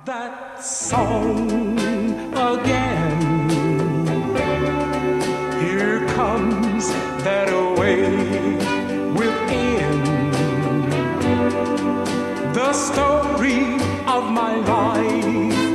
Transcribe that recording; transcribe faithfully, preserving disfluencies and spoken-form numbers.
that song again. Here comes that away within. The story of my life